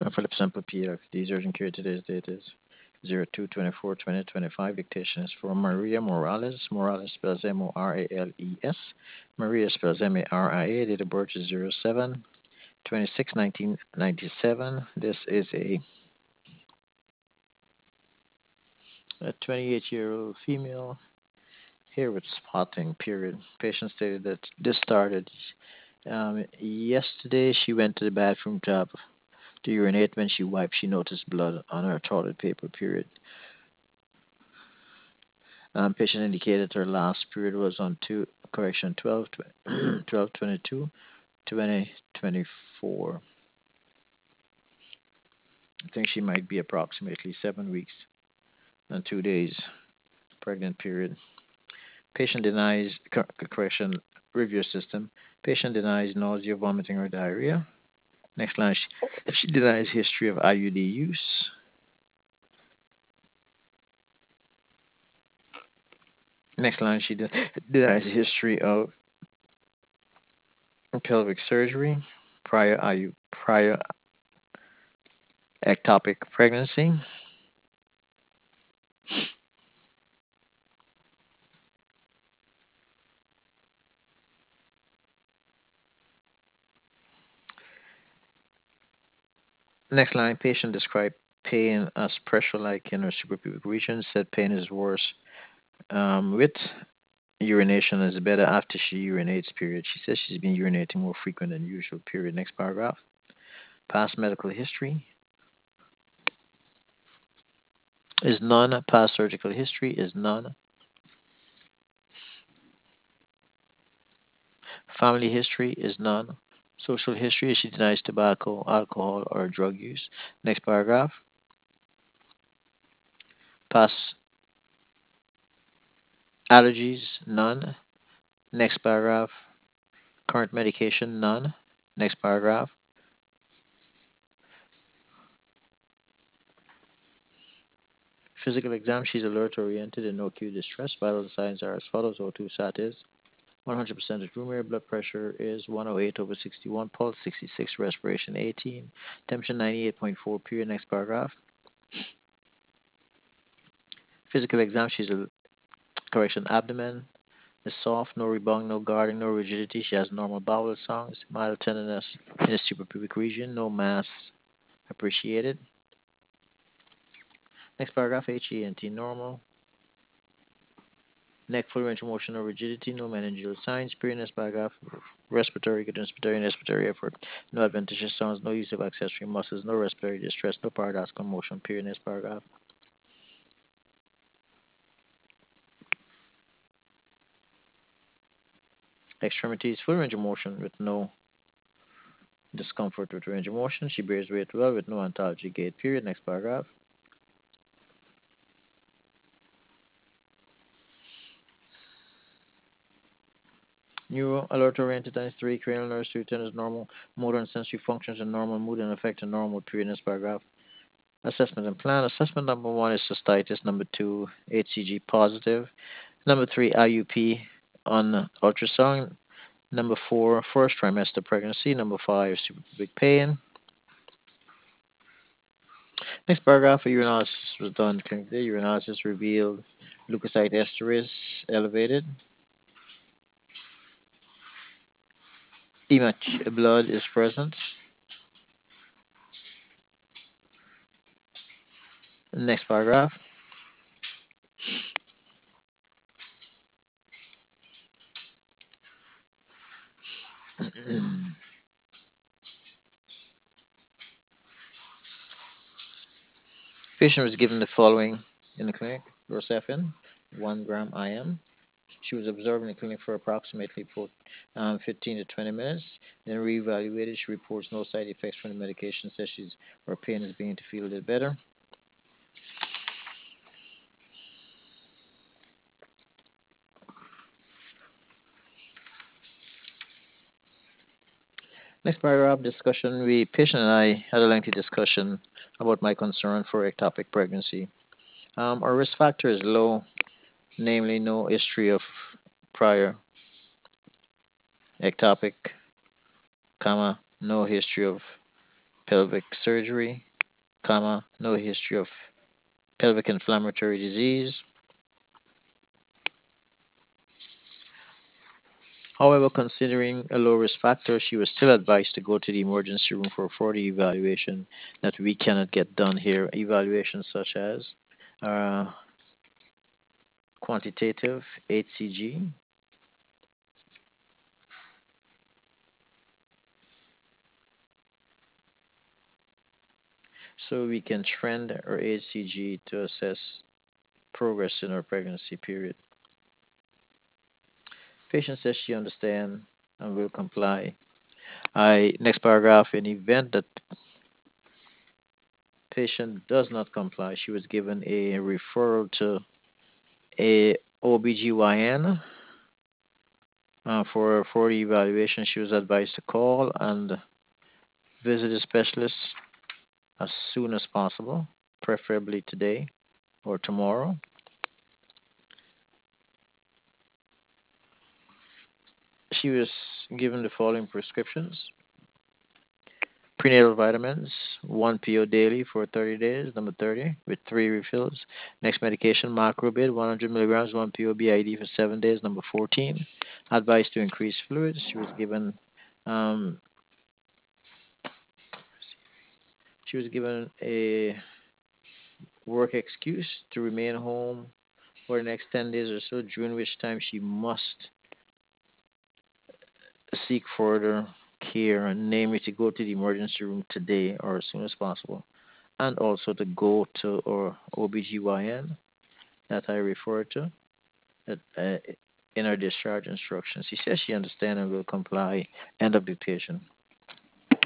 Philip Sample PF. These urgent care today's date is 02/24/2025. Dictation is for Maria Morales. Morales spells Morales. Maria spells Maria. Date of birth is 07/26/1997. This is a 28-year-old female here with spotting, period. Patient stated that this started yesterday. She went to the bathroom to urinate. When she wiped, she noticed blood on her toilet paper, period. Patient indicated her last period was on 12/22/2024. I think she might be approximately 7 weeks and 2 days pregnant, period. Patient denies, correction, review system. Patient denies nausea, vomiting, or diarrhea. Next line, she denies history of IUD use. Next line, she denies history of pelvic surgery, prior ectopic pregnancy. Next line, patient described pain as pressure-like in her suprapubic region. Said pain is worse with urination is better after she urinates, period. She says she's been urinating more frequent than usual, period. Next paragraph. Past medical history is none. Past surgical history is none. Family history is none. Social history, she denies tobacco, alcohol, or drug use. Next paragraph. Past allergies, none. Next paragraph. Current medication, none. Next paragraph. Physical exam, she's alert oriented and no acute distress. Vital signs are as follows: O2 sat is 100% of room air, blood pressure is 108/61, pulse 66, respiration 18, temperature 98.4, period. Next paragraph. Physical exam, she's a correction, abdomen is soft, no rebound, no guarding, no rigidity. She has normal bowel sounds, mild tenderness in the suprapubic region, no mass appreciated. Next paragraph, HENT normal. Neck full range of motion, no rigidity, no meningeal signs. Period. Next paragraph, respiratory, good respiratory and expiratory effort, no adventitious sounds, no use of accessory muscles, no respiratory distress, no paradoxical motion. Period. Next paragraph. Extremities, full range of motion with no discomfort with range of motion. She bears weight well with no ontology gait. Period. Next paragraph. Neuro alert oriented times 3, cranial nerves 210 is normal, motor and sensory functions are normal, mood and affect are normal. Period. Next paragraph. Assessment and plan. Assessment number 1 is cystitis. Number 2, HCG positive. Number 3, IUP on ultrasound. Number 4, first trimester pregnancy. Number 5, suprapubic pain. Next paragraph, a urinalysis was done clinically. Urinalysis revealed leukocyte esterase elevated. Much blood is present. Next paragraph. Patient was given the following in the clinic: Rosefin, 1 gram IM. She was observed in the clinic for approximately 15 to 20 minutes. Then reevaluated. She reports no side effects from the medication. Says her pain is beginning to feel a little better. Next paragraph discussion. We patient and I had a lengthy discussion about my concern for ectopic pregnancy. Our risk factor is low, namely no history of prior ectopic, no history of pelvic surgery, comma, no history of pelvic inflammatory disease. However, considering a low risk factor, she was still advised to go to the emergency room for further evaluation that we cannot get done here. Evaluations such as uh, quantitative HCG, so we can trend our HCG to assess progress in our pregnancy period. Patient says she understands and will comply. I next paragraph. In the event that patient does not comply, she was given a referral to a OBGYN for the evaluation. She was advised to call and visit a specialist as soon as possible, preferably today or tomorrow. She was given the following prescriptions: prenatal vitamins, 1 PO daily for 30 days, number 30, with 3 refills. Next medication, macrobid, 100 milligrams, 1 PO BID for 7 days, number 14. Advice to increase fluids. Um, she was given a work excuse to remain home for the next 10 days or so, during which time she must seek further care, namely to go to the emergency room today or as soon as possible, and also to go to our OBGYN that I referred to in our discharge instructions. She says she understands and will comply. End of dictation.